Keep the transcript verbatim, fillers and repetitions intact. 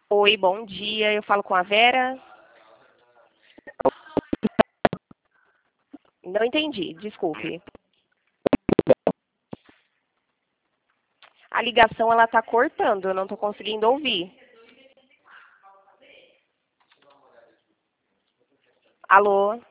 Oi, bom dia. Eu falo com a Vera. Não entendi, desculpe. A ligação ela está cortando, eu não estou conseguindo ouvir. Alô?